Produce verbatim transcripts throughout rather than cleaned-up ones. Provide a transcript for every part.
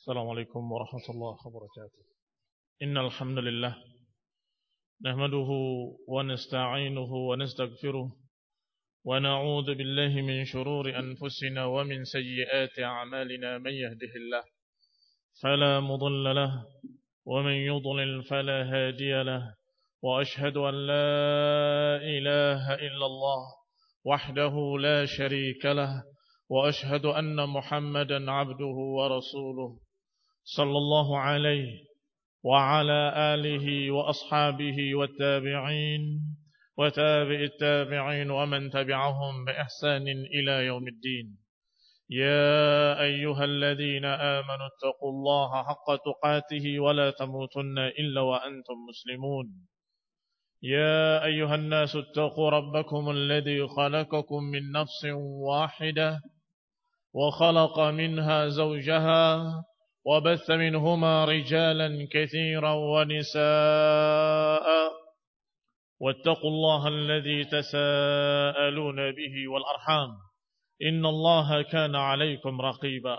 السلام عليكم ورحمة الله وبركاته. إن الحمد لله نحمده ونستعينه ونستغفره ونعوذ بالله من شرور أنفسنا ومن سيئات أعمالنا. من يهده الله فلا مضل له ومن يضلل فلا هادي له وأشهد أن لا إله إلا الله وحده لا شريك له وأشهد أن محمدا عبده ورسوله صلى الله عليه وعلى آله وأصحابه والتابعين وتابع التابعين ومن تبعهم بإحسان إلى يوم الدين. يا أيها الذين آمنوا اتقوا الله حق تقاته ولا تموتن إلا وأنتم مسلمون. يا أيها الناس اتقوا ربكم الذي خلقكم من نفس واحدة وخلق منها زوجها وبث منهما رجالا كثيرا ونساء واتقوا الله الذي تساءلون به والأرحام إن الله كان عليكم رقيبا.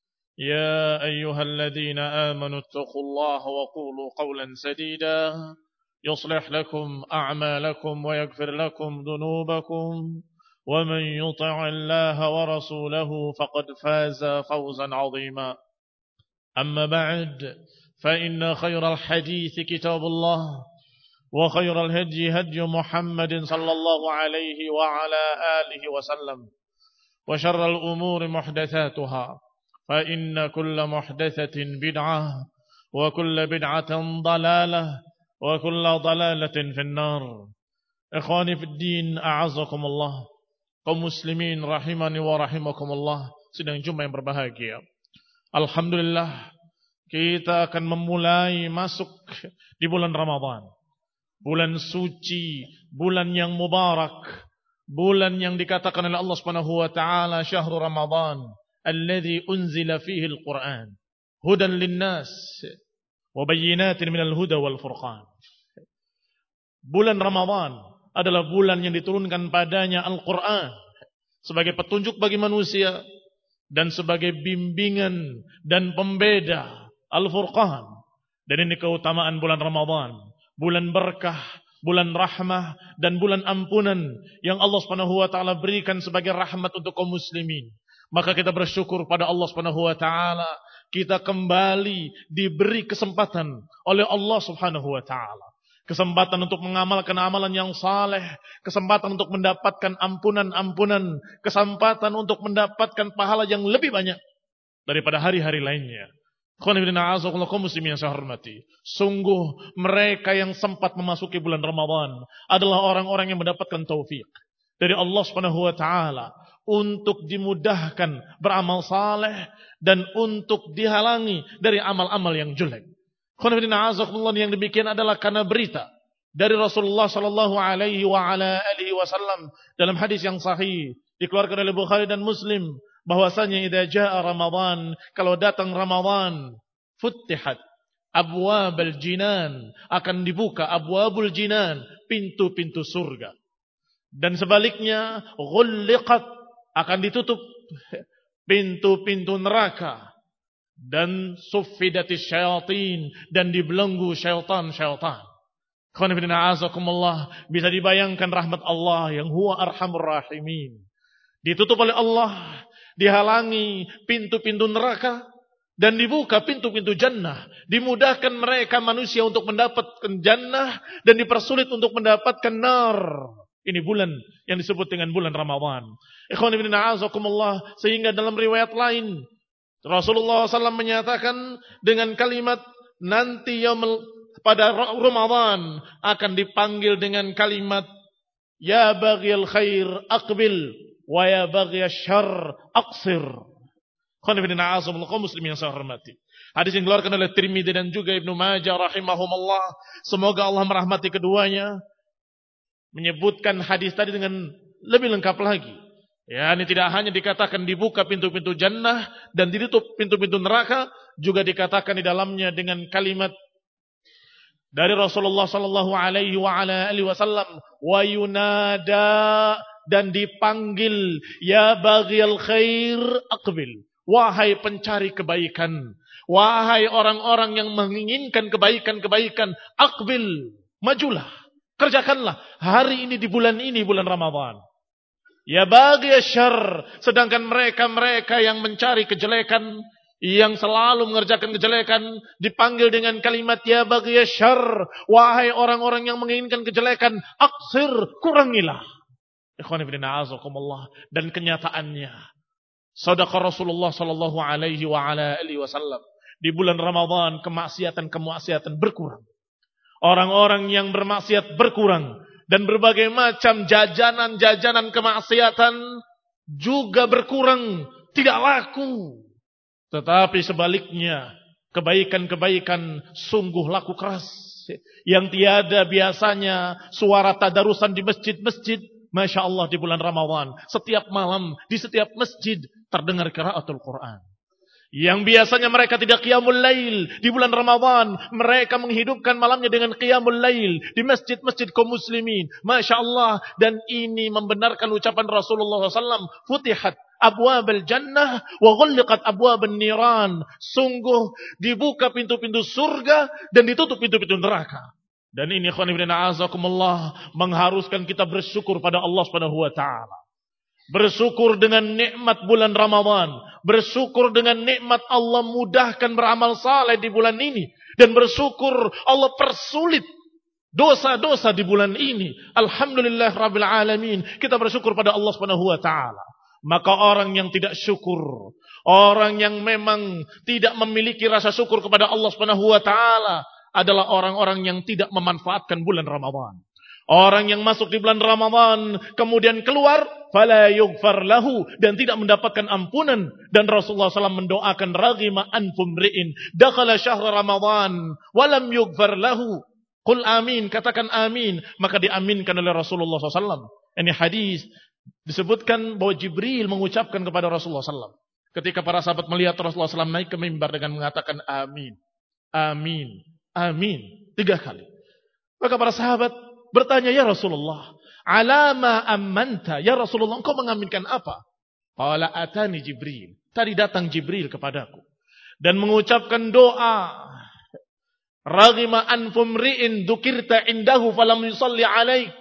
يا أيها الذين آمنوا اتقوا الله وقولوا قولا سديدا يصلح لكم أعمالكم ويغفر لكم ذنوبكم ومن يطع الله ورسوله فقد فاز فوزا عظيما. أما بعد فإن خير الحديث كتاب الله وخير الهدي هدي محمد صلى الله عليه وعلى آله وسلم وشر الأمور محدثاتها فإن كل محدثة بدعة وكل بدعة ضلالة وكل ضلالة في النار. إخواني في الدين أعزكم الله. Kaum muslimin rahimani wa rahimakumullah, sidang Jumat yang berbahagia. Alhamdulillah, kita akan memulai masuk di bulan Ramadan. Bulan suci, bulan yang mubarak, bulan yang dikatakan oleh Allah Subhanahu wa taala syahrul Ramadan alladzi unzila fihi al-Qur'an hudan lin-nas wa bayyinatin minal huda wal furqan. Bulan Ramadan adalah bulan yang diturunkan padanya Al-Quran sebagai petunjuk bagi manusia dan sebagai bimbingan dan pembeda, Al-Furqan. Dan ini keutamaan bulan Ramadan, bulan berkah, bulan rahmah dan bulan ampunan yang Allah Subhanahu wa taala berikan sebagai rahmat untuk kaum muslimin. Maka kita bersyukur pada Allah Subhanahu wa taala, kita kembali diberi kesempatan oleh Allah Subhanahu wa taala. Kesempatan untuk mengamalkan amalan yang saleh, kesempatan untuk mendapatkan ampunan-ampunan, kesempatan untuk mendapatkan pahala yang lebih banyak daripada hari-hari lainnya. Kaum muslimin yang saya hormati, sungguh mereka yang sempat memasuki bulan Ramadan adalah orang-orang yang mendapatkan taufik dari Allah Subhanahu wa taala untuk dimudahkan beramal saleh dan untuk dihalangi dari amal-amal yang jelek. Yang demikian adalah karena berita dari Rasulullah sallallahu alaihi wa ala alihi wasallam dalam hadis yang sahih dikeluarkan oleh Bukhari dan Muslim bahwasanya idza jaa Ramadan, kalau datang Ramadan, futtihat abwabul jinan, akan dibuka abwabul jinan, pintu-pintu surga. Dan sebaliknya ghulliqat, akan ditutup pintu-pintu neraka. Dan suffidatis syayatin, dan dibelenggu syaitan-syaitan. Bisa dibayangkan rahmat Allah yang huwa arhamur rahimin. Ditutup oleh Allah, dihalangi pintu-pintu neraka, dan dibuka pintu-pintu jannah. Dimudahkan mereka manusia untuk mendapatkan jannah, dan dipersulit untuk mendapatkan nar. Ini bulan yang disebut dengan bulan Ramadan. Ikhwan ibn a'azakumullah, sehingga dalam riwayat lain Rasulullah shallallahu alaihi wasallam menyatakan dengan kalimat nanti yaumul, pada Ramadan akan dipanggil dengan kalimat ya baghiyal khair aqbil wa ya baghiyasy syarr aqsir. Khonibina azamul kaum muslimin yang saya hormati. Hadis yang dikeluarkan oleh Tirmidzi dan juga Ibnu Majah rahimahumullah. Semoga Allah merahmati keduanya. Menyebutkan hadis tadi dengan lebih lengkap lagi. Ya, ini tidak hanya dikatakan dibuka pintu-pintu jannah dan ditutup pintu-pintu neraka, juga dikatakan di dalamnya dengan kalimat dari Rasulullah sallallahu alaihi wa ala alihi wasallam, wa yunada, dan dipanggil ya baghiyal khair aqbil Wahai pencari kebaikan, wahai orang-orang yang menginginkan kebaikan-kebaikan, aqbil, majulah, kerjakanlah hari ini di bulan ini, bulan Ramadan. Ya bagi syarr, sedangkan mereka-mereka yang mencari kejelekan, yang selalu mengerjakan kejelekan, dipanggil dengan kalimat ya bagi syarr, wahai orang-orang yang menginginkan kejelekan, aksir, kurangilah. Ikhwan fillah azakumullah. Dan kenyataannya, sadaqah Rasulullah sallallahu alaihi wa ala alihi wasallam, di bulan Ramadan kemaksiatan-kemaksiatan berkurang. Orang-orang yang bermaksiat berkurang. Dan berbagai macam jajanan-jajanan kemaksiatan juga berkurang, tidak laku. Tetapi sebaliknya, kebaikan-kebaikan sungguh laku keras. Yang tiada biasanya suara tadarusan di masjid-masjid. Masya Allah di bulan Ramadan, setiap malam di setiap masjid terdengar qiraatul Quran. Yang biasanya mereka tidak qiyamul lail, di bulan Ramadan mereka menghidupkan malamnya dengan qiyamul lail di masjid-masjid kaum muslimin. Masya Allah. Dan ini membenarkan ucapan Rasulullah sallallahu alaihi wasallam, futihat abwabul jannah wa ghulliqat abwabun niran. Sungguh dibuka pintu-pintu surga dan ditutup pintu-pintu neraka. Dan ini ikhwan fillah azakumullah mengharuskan kita bersyukur pada Allah Subhanahu wa taala. Bersyukur dengan nikmat bulan Ramadan. Bersyukur dengan nikmat Allah mudahkan beramal saleh di bulan ini. Dan bersyukur Allah persulit dosa-dosa di bulan ini. Alhamdulillah Rabbil Alamin. Kita bersyukur pada Allah Subhanahu wa taala. Maka orang yang tidak syukur, orang yang memang tidak memiliki rasa syukur kepada Allah Subhanahu wa taala adalah orang-orang yang tidak memanfaatkan bulan Ramadan. Orang yang masuk di bulan Ramadan kemudian keluar, fala yughfar lahu, dan tidak mendapatkan ampunan. Dan Rasulullah sallallahu alaihi wasallam mendoakan raghima anfum ri'in dakhala syahr Ramadan walam yughfar lahu. Qul amin, katakan amin, maka diaminkan oleh Rasulullah sallallahu alaihi wasallam. Ini hadis disebutkan bahwa Jibril mengucapkan kepada Rasulullah sallallahu alaihi wasallam ketika para sahabat melihat Rasulullah sallallahu alaihi wasallam naik ke mimbar dengan mengatakan amin, amin, amin tiga kali. Maka para sahabat bertanya, ya Rasulullah, alama ammanta, ya Rasulullah, engkau mengaminkan apa? Qala atani Jibril, tadi datang Jibril kepadaku dan mengucapkan doa, raghima anfum ri'in dzukirta indahu falam yusalli alaik.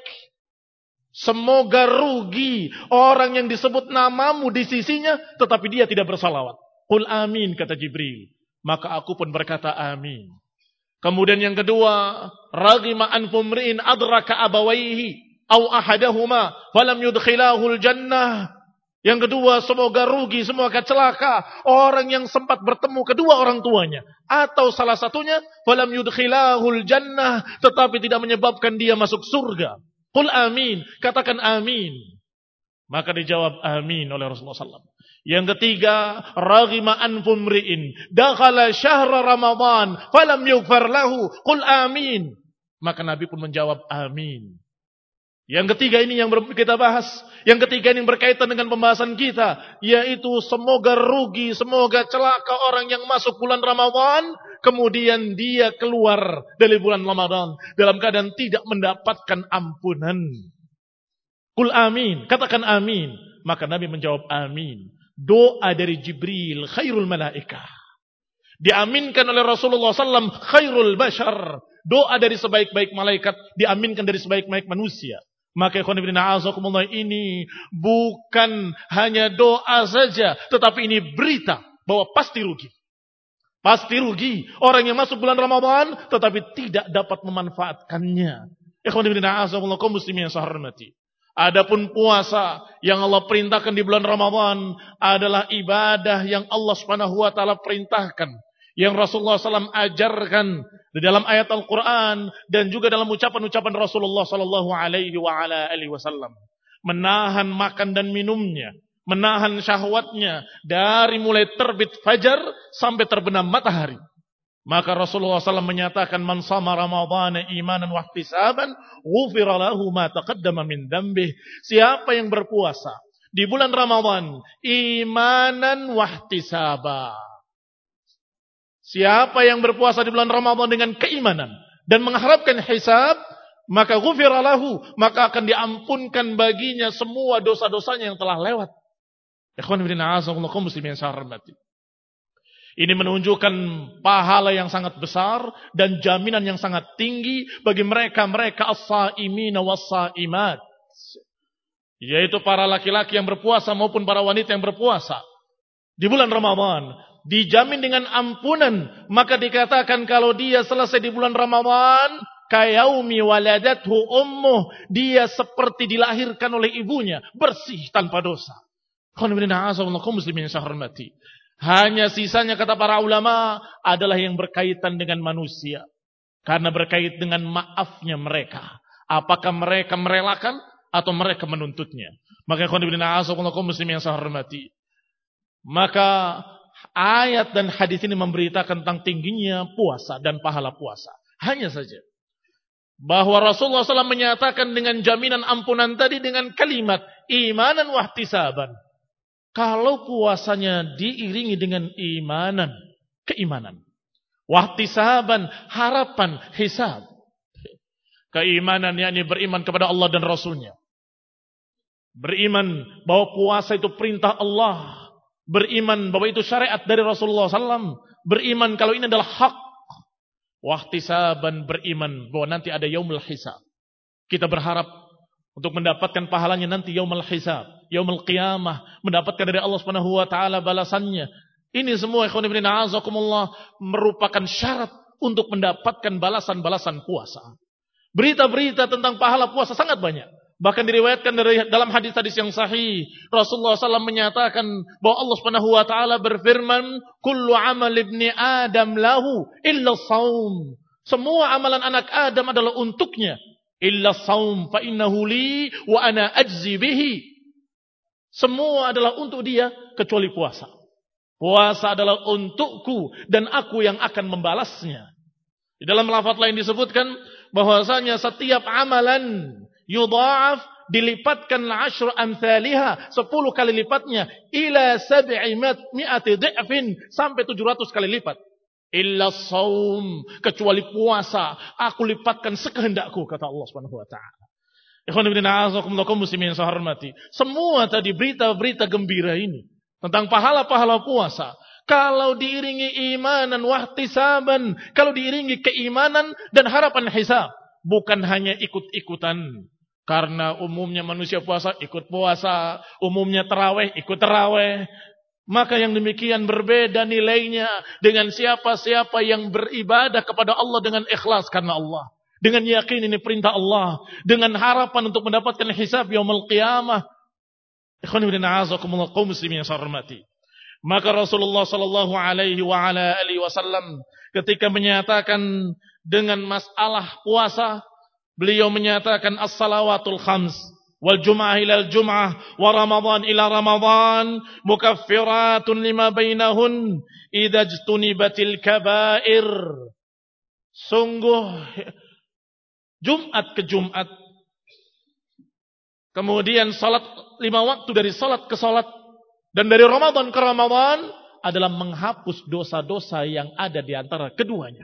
Semoga rugi orang yang disebut namamu di sisinya tetapi dia tidak bersalawat. Qul amin, kata Jibril. Maka aku pun berkata amin. Kemudian yang kedua, raghima anfum ri'in adraka abawaihi au ahadahuma falam yudkhilahul jannah. Yang kedua, semoga rugi, semoga celaka orang yang sempat bertemu kedua orang tuanya atau salah satunya falam yudkhilahul jannah, tetapi tidak menyebabkan dia masuk surga. Qul amin, katakan amin. Maka dijawab amin oleh Rasulullah sallallahu alaihi wasallam. Yang ketiga, raghima anfum ri'in dakhala syahra Ramadan falam yughfar lahu, qul amin. Maka Nabi pun menjawab amin. Yang ketiga ini yang kita bahas. Yang ketiga ini yang berkaitan dengan pembahasan kita, yaitu semoga rugi, semoga celaka orang yang masuk bulan Ramadan kemudian dia keluar dari bulan Ramadan dalam keadaan tidak mendapatkan ampunan. Qul amin, katakan amin. Maka Nabi menjawab amin. Doa dari Jibril khairul malaikah, diaminkan oleh Rasulullah sallallahu alaihi wasallam khairul bashar. Doa dari sebaik-baik malaikat diaminkan dari sebaik-baik manusia. Maka ikhwan fillah azakumullah, ini bukan hanya doa saja, tetapi ini berita bahwa pasti rugi. Pasti rugi orang yang masuk bulan Ramadan tetapi tidak dapat memanfaatkannya. Ikhwan fillah azakumullah, kaum muslimin yang saya hormati. Adapun puasa yang Allah perintahkan di bulan Ramadan adalah ibadah yang Allah Subhanahu wa taala perintahkan, yang Rasulullah sallallahu alaihi wasallam ajarkan di dalam ayat Al-Qur'an dan juga dalam ucapan-ucapan Rasulullah sallallahu alaihi wasallam. Menahan makan dan minumnya, menahan syahwatnya dari mulai terbit fajar sampai terbenam matahari. Maka Rasulullah sallallahu alaihi wasallam menyatakan, man shama ramadhana imanan wa ihtisaban ghufira lahu ma taqaddama min dzambih. Siapa yang berpuasa di bulan Ramadan imanan wa ihtisaba, siapa yang berpuasa di bulan Ramadan dengan keimanan dan mengharapkan hisab, maka ghufira lahu, maka akan diampunkan baginya semua dosa-dosanya yang telah lewat. Ikhwan fillah a'azakumullah kaum muslimin yang saya hormati. Ini menunjukkan pahala yang sangat besar dan jaminan yang sangat tinggi bagi mereka-mereka as-saimina was-saimat. Yaitu para laki-laki yang berpuasa maupun para wanita yang berpuasa. Di bulan Ramadan dijamin dengan ampunan. Maka dikatakan kalau dia selesai di bulan Ramadan, kayaumi waladathu ummuh, dia seperti dilahirkan oleh ibunya, bersih tanpa dosa. Kaum muslimin yang saya hormati. Hanya sisanya kata para ulama adalah yang berkaitan dengan manusia. Karena berkait dengan maafnya mereka. Apakah mereka merelakan atau mereka menuntutnya. Maka kaum muslimin yang saya hormati. Maka ayat dan hadis ini memberitakan tentang tingginya puasa dan pahala puasa. Hanya saja bahwa Rasulullah shallallahu alaihi wasallam menyatakan dengan jaminan ampunan tadi dengan kalimat imanan wahtisaban. Kalau puasanya diiringi dengan imanan, keimanan. Wahtisaban, harapan, hisab. Keimanan yakni beriman kepada Allah dan Rasulnya. Beriman bahwa puasa itu perintah Allah. Beriman bahwa itu syariat dari Rasulullah shallallahu alaihi wasallam. Beriman kalau ini adalah hak. Wahtisaban, beriman bahwa nanti ada yaumul hisab. Kita berharap untuk mendapatkan pahalanya nanti yaumul hisab, yaumul qiyamah, mendapatkan dari Allah Subhanahu wa taala balasannya. Ini semua ikhwan fillah a'azakumullah merupakan syarat untuk mendapatkan balasan-balasan puasa. Berita-berita tentang pahala puasa sangat banyak. Bahkan diriwayatkan dari dalam hadis-hadis yang sahih, Rasulullah shallallahu alaihi wasallam menyatakan bahwa Allah Subhanahu wa taala berfirman, "Kullu amal ibni Adam lahu illa shaum." Semua amalan anak Adam adalah untuknya. Illa saum fa innahu li wa ana ajzi bihi. Semua adalah untuk dia kecuali puasa. Puasa adalah untukku dan aku yang akan membalasnya. Di dalam lafaz lain disebutkan bahwasanya setiap amalan yudha'af dilipatkan ashru amsalihha, sepuluh kali lipatnya ila sab'i mi'ati dha'fin, sampai tujuh ratus kali lipat. Illa saum, kecuali puasa aku lipatkan sekehendakku, kata Allah Subhanahu wa taala. Ikhwan fillah a'azakumullah kaum muslimin yang saya hormati. Semua tadi berita-berita gembira ini tentang pahala-pahala puasa, kalau diiringi imanan wahtisaban, kalau diiringi keimanan dan harapan hisab, bukan hanya ikut-ikutan. Karena umumnya manusia puasa ikut puasa, umumnya tarawih ikut tarawih. Maka yang demikian berbeda nilainya dengan siapa-siapa yang beribadah kepada Allah dengan ikhlas karena Allah. Dengan yakin ini perintah Allah. Dengan harapan untuk mendapatkan hisab yaumul qiyamah. Ikhwan fillah a'azakumullah kaum muslimin yang saya hormati. Maka Rasulullah sallallahu alaihi wa ala alihi wasallam ketika menyatakan dengan masalah puasa, beliau menyatakan as-salawatul khams wal jum'ah ila al-jum'ah wa ramadhan ila ramadhan mukaffiratun lima bainahun idza jtunibatil kaba'ir. Sungguh Jumat ke Jumat, kemudian salat lima waktu dari salat ke salat, dan dari Ramadan ke Ramadan adalah menghapus dosa-dosa yang ada di antara keduanya.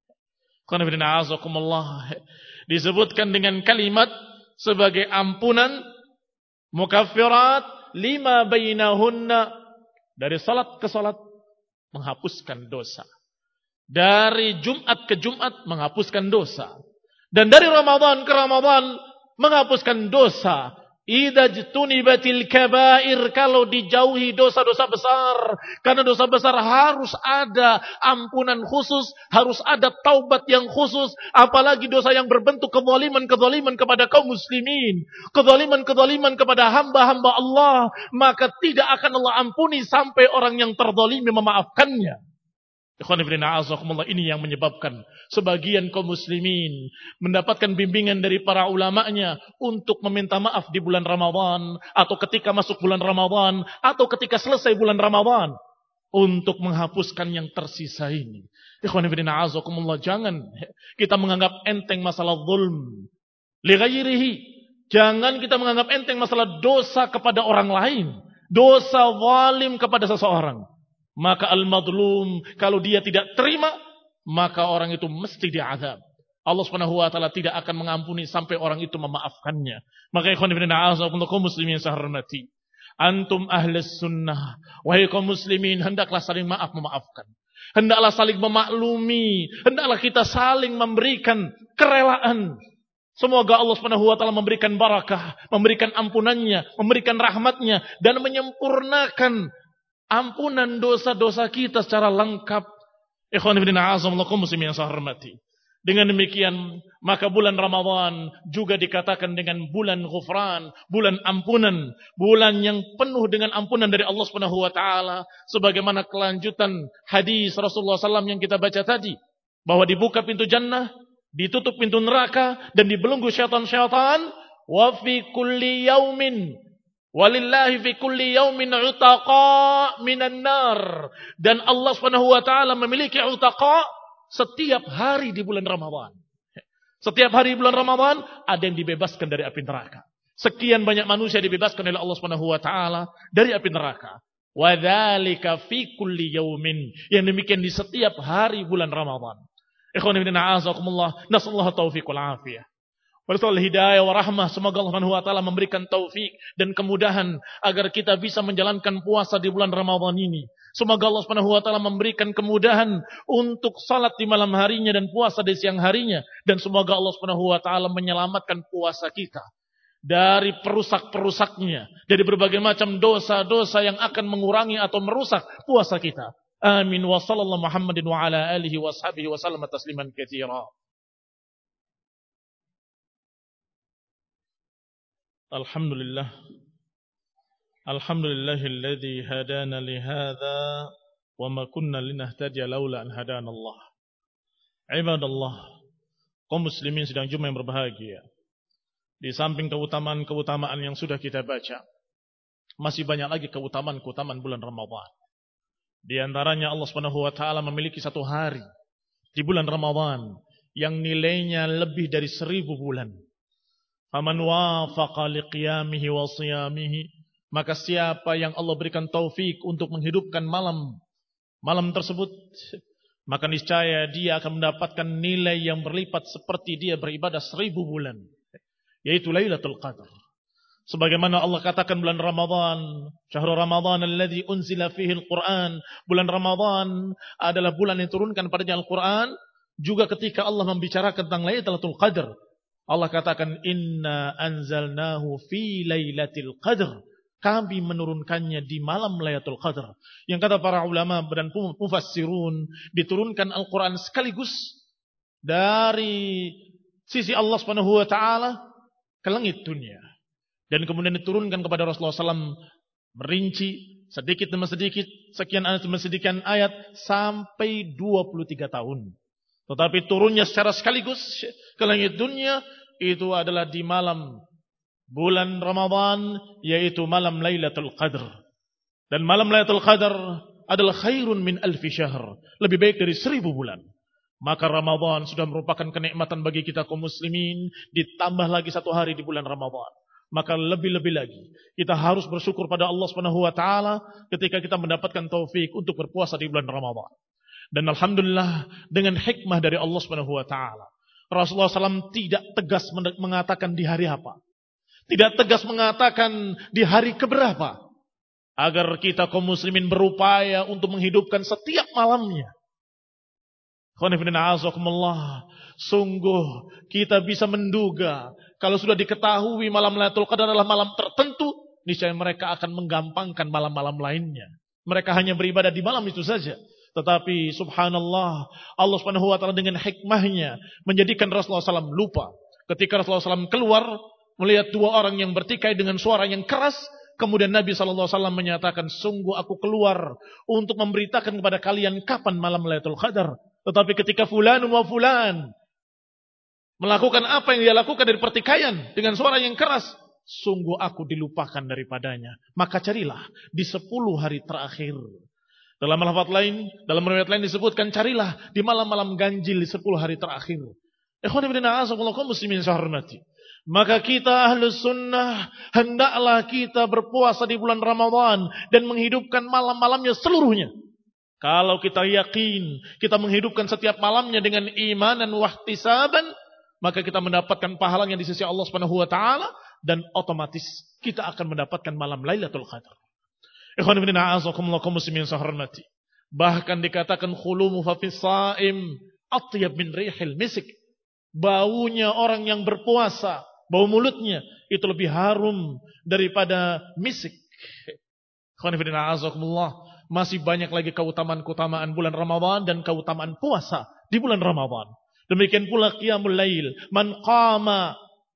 Disebutkan dengan kalimat sebagai ampunan, mukaffirat lima bainahunna, dari salat ke salat menghapuskan dosa, dari Jumat ke Jumat menghapuskan dosa, dan dari Ramadan ke Ramadan menghapuskan dosa. Idza jtunibatil kaba'ir, kalau dijauhi dosa-dosa besar. Karena dosa besar harus ada ampunan khusus, harus ada taubat yang khusus, apalagi dosa yang berbentuk kezaliman-kezaliman kepada kaum muslimin, kezaliman-kezaliman kepada hamba-hamba Allah, maka tidak akan Allah ampuni sampai orang yang terzalimi memaafkannya. Ikhwan fillah a'azakumullah, ini yang menyebabkan sebagian kaum muslimin mendapatkan bimbingan dari para ulamanya untuk meminta maaf di bulan Ramadan, atau ketika masuk bulan Ramadan, atau ketika selesai bulan Ramadan, untuk menghapuskan yang tersisa ini. Ikhwan fillah a'azakumullah, jangan kita menganggap enteng masalah zulm li ghairihi. Jangan kita menganggap enteng masalah dosa kepada orang lain, dosa zalim kepada seseorang. Maka al-madlum, kalau dia tidak terima, maka orang itu mesti diazab. Allah Subhanahu wa taala tidak akan mengampuni sampai orang itu memaafkannya. Maka ikhwan fillah a'azakumullah kaum muslimin yang saya hormati, Antum ahlus sunnah. Wahai kaum muslimin, hendaklah saling maaf memaafkan. Hendaklah saling memaklumi. Hendaklah kita saling memberikan kerelaan. Semoga Allah Subhanahu wa taala memberikan barakah, memberikan ampunannya, memberikan rahmatnya, dan menyempurnakan ampunan dosa-dosa kita secara lengkap. Ikhwan fillah, a'azzamullah kaum muslimin yang saya hormati. Dengan demikian, maka bulan Ramadan juga dikatakan dengan bulan ghufran, bulan ampunan, bulan yang penuh dengan ampunan dari Allah Subhanahu wa taala, sebagaimana kelanjutan hadis Rasulullah sallallahu alaihi wasallam yang kita baca tadi, bahwa dibuka pintu jannah, ditutup pintu neraka, dan dibelenggu syaitan-syaitan, wa fi kulli yaumin walillahi fi kulli yaumin utaqa minan nar, dan Allah Subhanahu wa taala memiliki utaqa setiap hari di bulan Ramadan. Setiap hari di bulan Ramadan ada yang dibebaskan dari api neraka. Sekian banyak manusia dibebaskan oleh Allah Subhanahu wa taala dari api neraka. Wa dzalika fi kulli yaumin. Yang demikian di setiap hari bulan Ramadan. Ikhwani fillah, a'azakumullah, nasallahu taufiq wal afiyah. Bersoal hidayah wa rahmah, semoga Allah Subhanahu wa taala memberikan taufik dan kemudahan agar kita bisa menjalankan puasa di bulan Ramadan ini. Semoga Allah Subhanahu wa taala memberikan kemudahan untuk salat di malam harinya dan puasa di siang harinya, dan semoga Allah Subhanahu wa taala menyelamatkan puasa kita dari perusak-perusaknya, dari berbagai macam dosa-dosa yang akan mengurangi atau merusak puasa kita. Amin wa sallallahu Muhammadin wa ala alihi wa sahbihi wa sallam tasliman katsira. Alhamdulillah. Alhamdulillahilladzi hadana li hadza wa ma kunna linahtadiya laula an hadanallah. Ibadallah, kaum muslimin sedang Jumat yang berbahagia. Di samping keutamaan-keutamaan yang sudah kita baca, masih banyak lagi keutamaan-keutamaan bulan Ramadan. Di antaranya Allah Subhanahu wa taala memiliki satu hari di bulan Ramadan yang nilainya lebih dari seribu bulan. Faman wafaqa liqiyamihi wa siyamihi, maka siapa yang Allah berikan taufik untuk menghidupkan malam malam tersebut, maka niscaya dia akan mendapatkan nilai yang berlipat seperti dia beribadah seribu bulan, yaitu Lailatul Qadar. Sebagaimana Allah katakan bulan Ramadan, syahrul Ramadan alladzi unzila fihi al-Qur'an, bulan Ramadan adalah bulan yang turunkan padanya Al-Qur'an. Juga ketika Allah membicarakan tentang Lailatul Qadar, Allah katakan inna anzalnahu fi lailatul qadar. Kami menurunkannya di malam Lailatul Qadar. Yang kata para ulama dan mufassirun, diturunkan Al-Qur'an sekaligus dari sisi Allah Subhanahu wa taala ke langit dunia. Dan kemudian diturunkan kepada Rasulullah sallallahu alaihi wasallam merinci sedikit demi sedikit, sekian ayat demi sekian ayat sampai dua puluh tiga tahun. Tetapi turunnya secara sekaligus ke langit dunia itu adalah di malam bulan Ramadan, yaitu malam Lailatul Qadar. Dan malam Lailatul Qadar adalah khairun min alfi syahr, lebih baik dari seribu bulan. Maka Ramadan sudah merupakan kenikmatan bagi kita kaum muslimin, ditambah lagi satu hari di bulan Ramadan. Maka lebih-lebih lagi kita harus bersyukur pada Allah Subhanahu wa taala ketika kita mendapatkan taufik untuk berpuasa di bulan Ramadan. Dan alhamdulillah dengan hikmah dari Allah Subhanahu wa taala, Rasulullah sallallahu alaihi wasallam tidak tegas mengatakan di hari apa. Tidak tegas mengatakan di hari keberapa. Agar kita kaum muslimin berupaya untuk menghidupkan setiap malamnya. Sungguh kita bisa menduga, kalau sudah diketahui malam Lailatul Qadar adalah malam tertentu, niscaya mereka akan menggampangkan malam-malam lainnya. Mereka hanya beribadah di malam itu saja. Tetapi subhanallah, Allah Subhanahu wa taala dengan hikmahnya menjadikan Rasulullah sallallahu alaihi wasallam lupa. Ketika Rasulullah sallallahu alaihi wasallam keluar melihat dua orang yang bertikai dengan suara yang keras, kemudian Nabi sallallahu alaihi wasallam menyatakan, sungguh aku keluar untuk memberitakan kepada kalian kapan malam Lailatul Qadar. Tetapi ketika fulan wa fulan melakukan apa yang dia lakukan dari pertikaian dengan suara yang keras, sungguh aku dilupakan daripadanya. Maka carilah di sepuluh hari terakhir. Dalam lafaz lain, dalam riwayat lain disebutkan, carilah di malam-malam ganjil di sepuluh hari terakhir. Ikhwan fillah, a'azakumullah kaum muslimin saya hormati. Maka kita ahlus sunnah hendaklah kita berpuasa di bulan Ramadan dan menghidupkan malam-malamnya seluruhnya. Kalau kita yakin kita menghidupkan setiap malamnya dengan iman dan wahtisaban, maka kita mendapatkan pahalanya di sisi Allah Subhanahu wa taala, dan otomatis kita akan mendapatkan malam Lailatul Qadar. Ikhwan fillah a'azakumullah kaum muslimin sahormati. Bahkan dikatakan khulumu fa fis shaim atyab min rihil misik. Baunya orang yang berpuasa, bau mulutnya itu lebih harum daripada misik. Ikhwan fillah a'azakumullah, masih banyak lagi keutamaan-keutamaan bulan Ramadan dan keutamaan puasa di bulan Ramadan. Demikian pula qiyamul lail, man qama,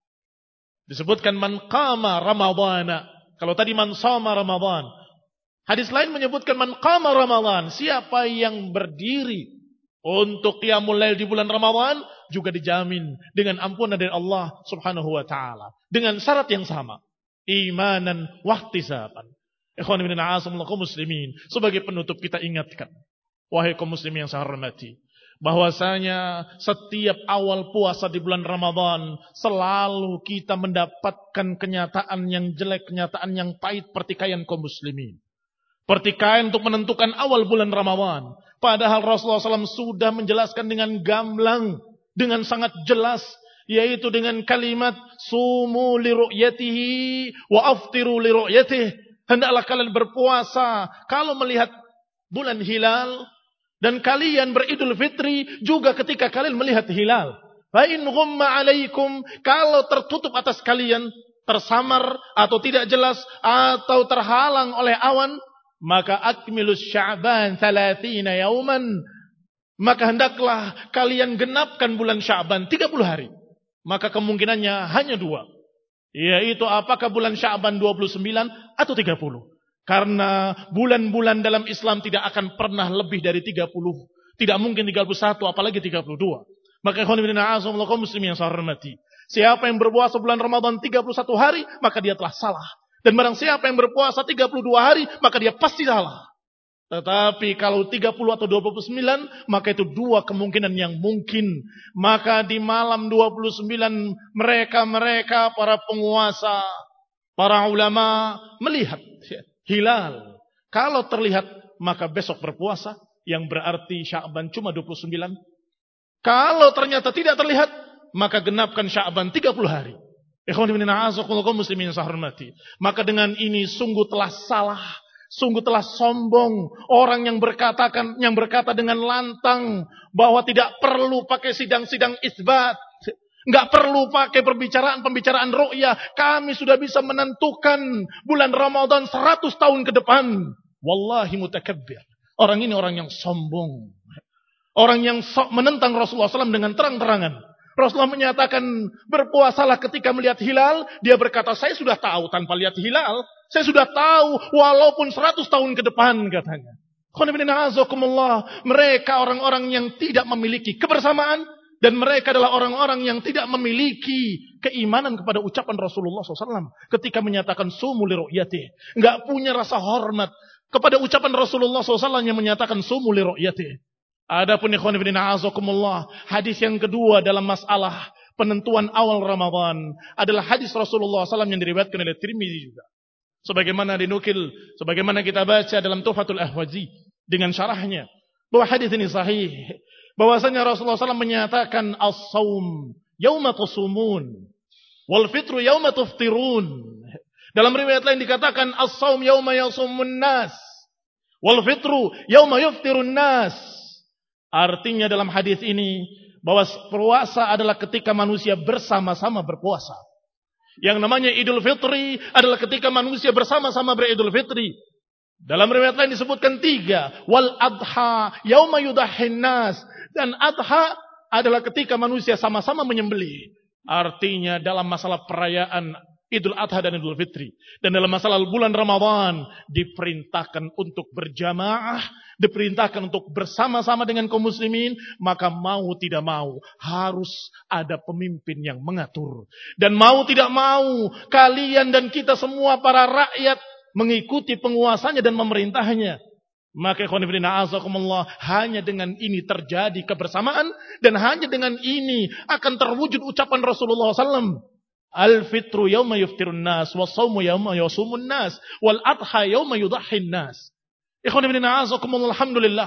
disebutkan man qama ramadhana. Kalau tadi man shoma Ramadan, hadis lain menyebutkan man qama Ramadan, siapa yang berdiri untuk qiyamul lail di bulan Ramadan juga dijamin dengan ampunan dari Allah Subhanahu wa taala dengan syarat yang sama, imanan wa ihtisaban. Ikhwan fillah a'azakumullah kaum muslimin, sebagai penutup kita ingatkan, wahai kaum muslimin yang saya hormati, bahwasanya setiap awal puasa di bulan Ramadan selalu kita mendapatkan kenyataan yang jelek, kenyataan yang pahit, pertikaian kaum muslimin. Pertikaian untuk menentukan awal bulan Ramadan. Padahal Rasulullah shallallahu alaihi wasallam sudah menjelaskan dengan gamblang, dengan sangat jelas, yaitu dengan kalimat sumu li ru'yatihi wa aftiru li ru'yatihi. Hendaklah kalian berpuasa kalau melihat bulan hilal, dan kalian beridul fitri juga ketika kalian melihat hilal. Fa in ghumma alaikum, kalau tertutup atas kalian, tersamar atau tidak jelas atau terhalang oleh awan, maka akmilus sya'ban thalathina yauman, maka hendaklah kalian genapkan bulan Sya'ban tiga puluh hari. Maka kemungkinannya hanya dua, yaitu apakah bulan Sya'ban dua puluh sembilan atau tiga puluh. Karena bulan-bulan dalam Islam tidak akan pernah lebih dari tiga puluh. Tidak mungkin tiga puluh satu, apalagi tiga puluh dua. Maka ikhwan fillah a'azakumullah kaum muslimin yang saya hormati, siapa yang berpuasa bulan Ramadan tiga puluh satu hari, maka dia telah salah. Dan barang siapa yang berpuasa tiga puluh dua hari, maka dia pasti salah. Tetapi kalau tiga puluh atau dua puluh sembilan, maka itu dua kemungkinan yang mungkin. Maka di malam dua puluh sembilan, mereka-mereka para penguasa, para ulama melihat hilal. Kalau terlihat, maka besok berpuasa, yang berarti Sya'ban cuma dua puluh sembilan. Kalau ternyata tidak terlihat, maka genapkan Sya'ban tiga puluh hari. Ikhwan fillah a'azakumullah kaum muslimin yang saya hormati. Maka dengan ini sungguh telah salah, sungguh telah sombong orang yang berkatakan, yang berkata dengan lantang bahwa tidak perlu pakai sidang-sidang isbat, enggak perlu pakai pembicaraan-pembicaraan ru'yah, kami sudah bisa menentukan bulan Ramadan seratus tahun ke depan. Wallahi mutakabbir. Orang ini orang yang sombong. Orang yang sok menentang Rasulullah shallallahu alaihi wasallam dengan terang-terangan. Rasulullah menyatakan berpuasalah ketika melihat hilal. Dia berkata, saya sudah tahu tanpa lihat hilal. Saya sudah tahu walaupun seratus tahun ke depan, katanya. Mereka orang-orang yang tidak memiliki kebersamaan. Dan mereka adalah orang-orang yang tidak memiliki keimanan kepada ucapan Rasulullah shallallahu alaihi wasallam ketika menyatakan sumu li ru'yatihi. Enggak punya rasa hormat kepada ucapan Rasulullah shallallahu alaihi wasallam yang menyatakan sumu li ru'yatihi. Adapun ikhwan fillah a'azakumullah, hadis yang kedua dalam masalah penentuan awal Ramadan adalah hadis Rasulullah shallallahu alaihi wasallam yang diriwayatkan oleh Tirmizi juga. Sebagaimana dinukil, sebagaimana kita baca dalam Tuhfatul Ahwazi dengan syarahnya, bahwa hadis ini sahih. Bahwasanya Rasulullah shallallahu alaihi wasallam menyatakan as-saum yauma tusumun wal fitru yauma tuftirun. Dalam riwayat lain dikatakan as-saum yauma yasumun nas wal fitru yauma yuftirun nas. Artinya dalam hadis ini bahwa puasa adalah ketika manusia bersama-sama berpuasa. Yang namanya Idul Fitri adalah ketika manusia bersama-sama beridul fitri. Dalam riwayat lain disebutkan tiga, wal adha yauma yudahhin nas. Dan adha adalah ketika manusia sama-sama menyembelih. Artinya dalam masalah perayaan Idul Adha dan Idul Fitri. Dan dalam masalah bulan Ramadan diperintahkan untuk berjamaah, diperintahkan untuk bersama-sama dengan kaum muslimin, maka mau tidak mau harus ada pemimpin yang mengatur. Dan mau tidak mau kalian dan kita semua para rakyat mengikuti penguasanya dan memerintahnya. Maka ikhwan fillah a'azakumullah, hanya dengan ini terjadi kebersamaan, dan hanya dengan ini akan terwujud ucapan Rasulullah shallallahu alaihi wasallam. Al-fitru yawma yuftirun nas, was-sawmu yawma yasumun nas, wal-adha yawma yudahhin nas. Ikhwan fillah a'azakumullah, alhamdulillah,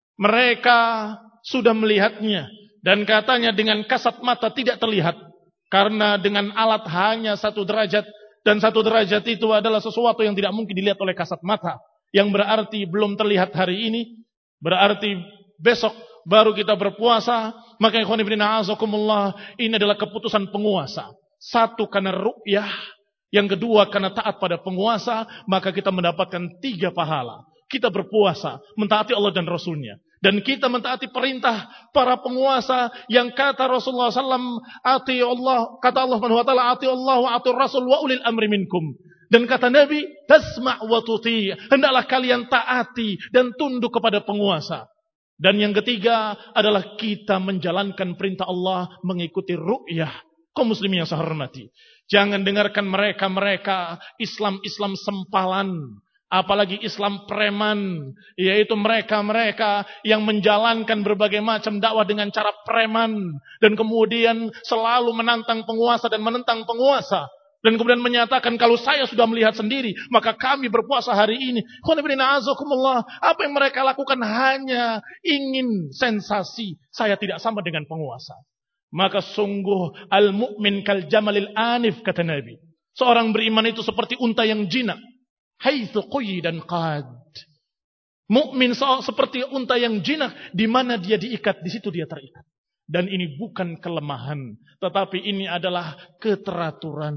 mereka sudah melihatnya, dan katanya dengan kasat mata tidak terlihat. Karena dengan alat hanya satu derajat, dan satu derajat itu adalah sesuatu yang tidak mungkin dilihat oleh kasat mata. Yang berarti belum terlihat hari ini, berarti besok baru kita berpuasa. Maka ikhwan fillah azakumullah, ini adalah keputusan penguasa. Satu karena ru'yah, yang kedua karena taat pada penguasa, maka kita mendapatkan tiga pahala. Kita berpuasa, mentaati Allah dan Rasulnya. Dan kita mentaati perintah para penguasa yang kata Rasulullah sallallahu alaihi wasallam, ati Allah, kata Allah subhanahu wa taala, ati Allah wa ati Rasul wa ulil amri minkum. Dan kata Nabi, tasma' wa tuti, hendaklah kalian taati dan tunduk kepada penguasa. Dan yang ketiga adalah kita menjalankan perintah Allah mengikuti ru'yah. Kaum muslimin yang saya hormati, jangan dengarkan mereka-mereka Islam-Islam sempalan, apalagi Islam preman, yaitu mereka-mereka yang menjalankan berbagai macam dakwah dengan cara preman, dan kemudian selalu menantang penguasa dan menentang penguasa, dan kemudian menyatakan kalau saya sudah melihat sendiri, maka kami berpuasa hari ini. Apa yang mereka lakukan hanya ingin sensasi, saya tidak sama dengan penguasa. Maka sungguh al-mu'min kal jamalil anif, kata Nabi. Seorang beriman itu seperti unta yang jinak. Haitsu quydan qad. Mukmin seperti unta yang jinak, di mana dia diikat, di situ dia terikat. Dan ini bukan kelemahan, tetapi ini adalah keteraturan.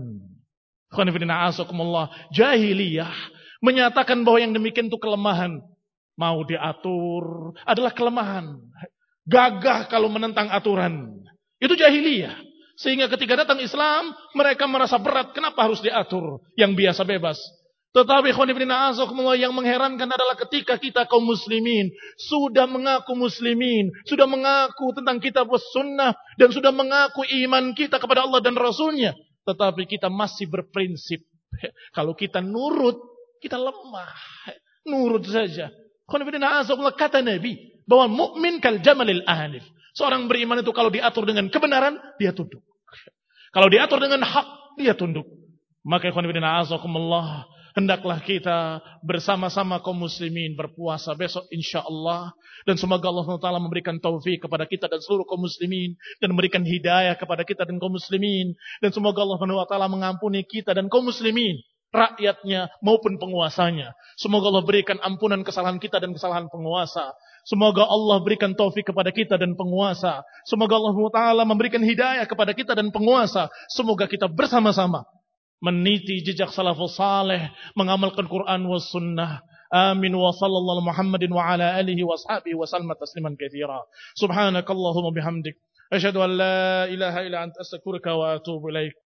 Jahiliyah menyatakan bahwa yang demikian itu kelemahan. Mau diatur adalah kelemahan. Gagah kalau menentang aturan. Itu jahiliyah. Sehingga ketika datang Islam, mereka merasa berat. Kenapa harus diatur? Yang biasa bebas. Tetapi yang mengherankan adalah ketika kita kaum muslimin sudah mengaku muslimin, sudah mengaku tentang kitab was sunnah, dan sudah mengaku iman kita kepada Allah dan Rasulnya, tetapi kita masih berprinsip kalau kita nurut, kita lemah. Nurut saja. Kata Nabi bahwa mukmin kal jamalil anif. Seorang beriman itu kalau diatur dengan kebenaran, dia tunduk. Kalau diatur dengan hak, dia tunduk. Maka ikhwan fillah azakumullah, hendaklah kita bersama-sama kaum muslimin berpuasa besok insyaallah, dan semoga Allah subhanahu wa taala memberikan taufik kepada kita dan seluruh kaum muslimin, dan memberikan hidayah kepada kita dan kaum muslimin, dan semoga Allah subhanahu wa taala mengampuni kita dan kaum muslimin, rakyatnya maupun penguasanya. Semoga Allah berikan ampunan kesalahan kita dan kesalahan penguasa. Semoga Allah berikan taufik kepada kita dan penguasa. Semoga Allah subhanahu wa taala memberikan hidayah kepada kita dan penguasa. Semoga kita bersama-sama meniti jejak salafus saleh, mengamalkan Quran was sunnah. Amin wa sallallahu Muhammadin wa ala alihi wa ashabihi wa sallam tasliman katsira. Subhanakallahumma bihamdik, asyhadu an la ilaha illa anta astaghfiruka wa atubu ilaik.